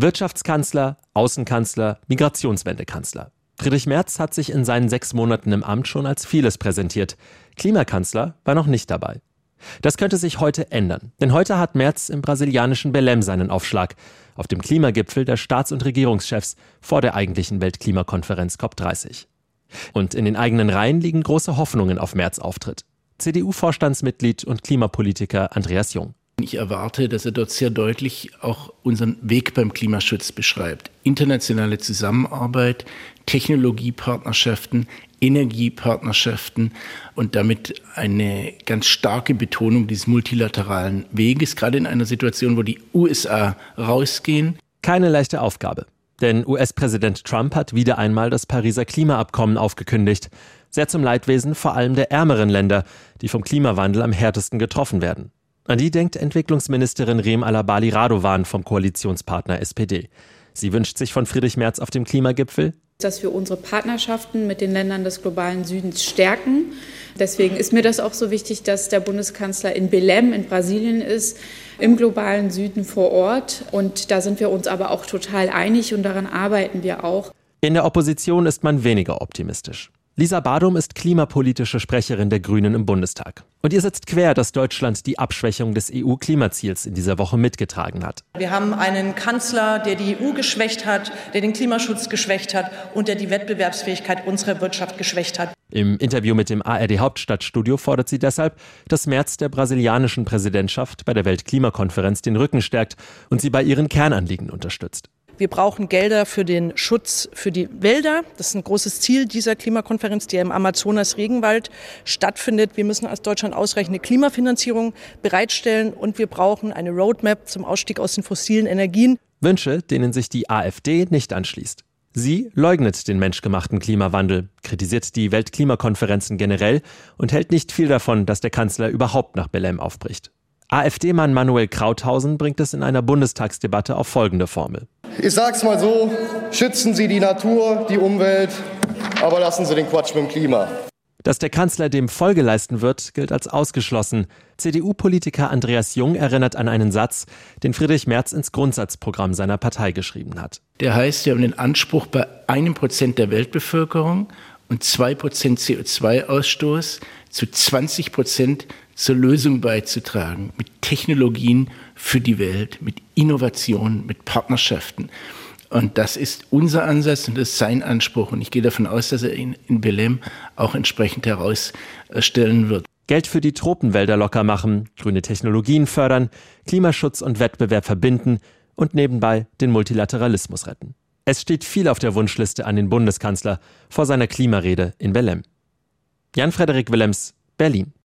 Wirtschaftskanzler, Außenkanzler, Migrationswendekanzler. Friedrich Merz hat sich in seinen 6 Monaten im Amt schon als vieles präsentiert. Klimakanzler war noch nicht dabei. Das könnte sich heute ändern, denn heute hat Merz im brasilianischen Belém seinen Aufschlag, auf dem Klimagipfel der Staats- und Regierungschefs vor der eigentlichen Weltklimakonferenz COP30. Und in den eigenen Reihen liegen große Hoffnungen auf Merz' Auftritt. CDU-Vorstandsmitglied und Klimapolitiker Andreas Jung. Ich erwarte, dass er dort sehr deutlich auch unseren Weg beim Klimaschutz beschreibt. Internationale Zusammenarbeit, Technologiepartnerschaften, Energiepartnerschaften und damit eine ganz starke Betonung dieses multilateralen Weges, gerade in einer Situation, wo die USA rausgehen. Keine leichte Aufgabe, denn US-Präsident Trump hat wieder einmal das Pariser Klimaabkommen aufgekündigt. Sehr zum Leidwesen vor allem der ärmeren Länder, die vom Klimawandel am härtesten getroffen werden. An die denkt Entwicklungsministerin Rem Alabali Radovan vom Koalitionspartner SPD. Sie wünscht sich von Friedrich Merz auf dem Klimagipfel, dass wir unsere Partnerschaften mit den Ländern des globalen Südens stärken. Deswegen ist mir das auch so wichtig, dass der Bundeskanzler in Belém in Brasilien ist, im globalen Süden vor Ort. Und da sind wir uns aber auch total einig und daran arbeiten wir auch. In der Opposition ist man weniger optimistisch. Lisa Badum ist klimapolitische Sprecherin der Grünen im Bundestag. Und ihr sitzt quer, dass Deutschland die Abschwächung des EU-Klimaziels in dieser Woche mitgetragen hat. Wir haben einen Kanzler, der die EU geschwächt hat, der den Klimaschutz geschwächt hat und der die Wettbewerbsfähigkeit unserer Wirtschaft geschwächt hat. Im Interview mit dem ARD-Hauptstadtstudio fordert sie deshalb, dass Merz der brasilianischen Präsidentschaft bei der Weltklimakonferenz den Rücken stärkt und sie bei ihren Kernanliegen unterstützt. Wir brauchen Gelder für den Schutz für die Wälder. Das ist ein großes Ziel dieser Klimakonferenz, die im Amazonas-Regenwald stattfindet. Wir müssen als Deutschland ausreichende Klimafinanzierung bereitstellen und wir brauchen eine Roadmap zum Ausstieg aus den fossilen Energien. Wünsche, denen sich die AfD nicht anschließt. Sie leugnet den menschgemachten Klimawandel, kritisiert die Weltklimakonferenzen generell und hält nicht viel davon, dass der Kanzler überhaupt nach Belém aufbricht. AfD-Mann Manuel Krauthausen bringt es in einer Bundestagsdebatte auf folgende Formel. Ich sag's mal so, schützen Sie die Natur, die Umwelt, aber lassen Sie den Quatsch mit dem Klima. Dass der Kanzler dem Folge leisten wird, gilt als ausgeschlossen. CDU-Politiker Andreas Jung erinnert an einen Satz, den Friedrich Merz ins Grundsatzprogramm seiner Partei geschrieben hat. Der heißt, wir haben den Anspruch, bei 1% der Weltbevölkerung und 2% CO2-Ausstoß zu 20% zur Lösung beizutragen, mit Technologien für die Welt, mit Innovationen, mit Partnerschaften. Und das ist unser Ansatz und das ist sein Anspruch. Und ich gehe davon aus, dass er ihn in Belém auch entsprechend herausstellen wird. Geld für die Tropenwälder locker machen, grüne Technologien fördern, Klimaschutz und Wettbewerb verbinden und nebenbei den Multilateralismus retten. Es steht viel auf der Wunschliste an den Bundeskanzler vor seiner Klimarede in Belém. Jan-Frederik Willems, Berlin.